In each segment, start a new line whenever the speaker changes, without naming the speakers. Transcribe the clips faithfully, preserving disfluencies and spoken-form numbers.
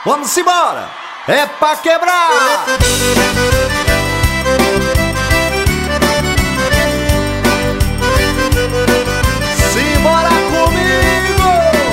Vamos embora! É pra quebrar! Simbora comigo!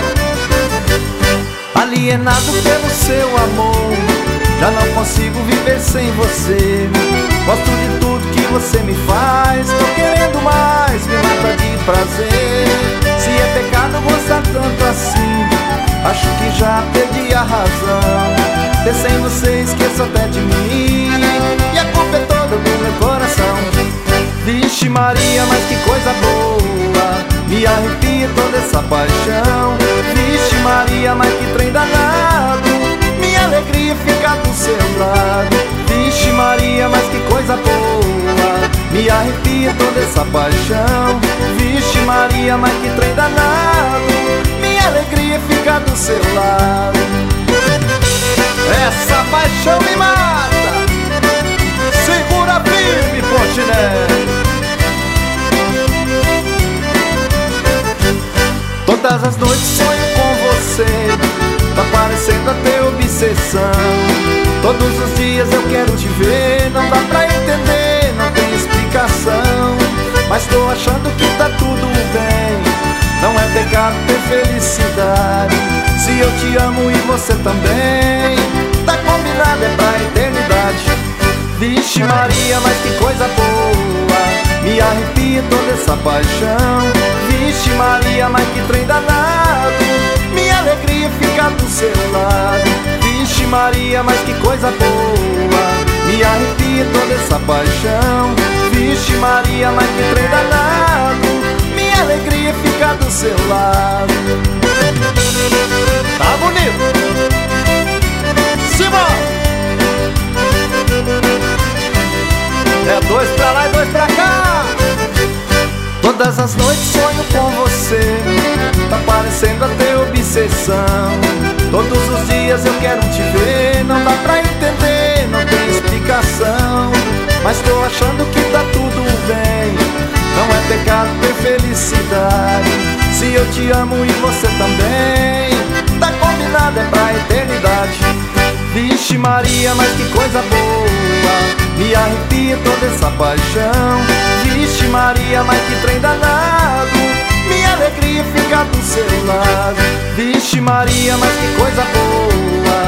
Alienado pelo seu amor, já não consigo viver sem você. Gosto de tudo que você me faz, tô querendo mais, me mata de prazer. Se é pecado gostar tanto assim, acho que já perdi a razão. Ter sem você esqueço até de mim, e a culpa é toda do meu coração. Vixe Maria, mas que coisa boa, me arrepia toda essa paixão. Vixe Maria, mas que trem danado, minha alegria fica do seu lado. Vixe Maria, mas que coisa boa, me arrepia toda essa paixão. Vixe Maria, mas que trem danado, minha alegria fica do seu lado. Essa paixão me mata, segura firme, Pontinelli. Todas as noites sonho com você, tá parecendo até obsessão. Todos os dias eu quero te ver, não dá pra entender, não tem explicação. Mas tô achando que tá tudo bem, não é pecado ter felicidade. Se eu te amo e você também, tá combinado, é pra eternidade. Vixe Maria, mas que coisa boa, me arrepia toda essa paixão. Vixe Maria, mas que trem danado, minha alegria fica do seu lado. Vixe Maria, mas que coisa boa, me arrepia toda essa paixão. Vixe Maria, mas que trem danado, minha alegria fica do seu lado. Tá bonito? Simbora! É dois pra lá e dois pra cá. Todas as noites sonho com você, tá parecendo até obsessão. Todos os dias eu quero te ver, não dá pra entender, não tem explicação. Mas tô achando que tá tudo bem, não é pecado ter felicidade. Se eu te amo e você também, tá combinado, é pra eternidade. Vixe Maria, mas que coisa boa, me arrepia toda essa paixão. Vixe Maria, mas que trem danado, minha alegria fica do seu lado. Vixe Maria, mas que coisa boa,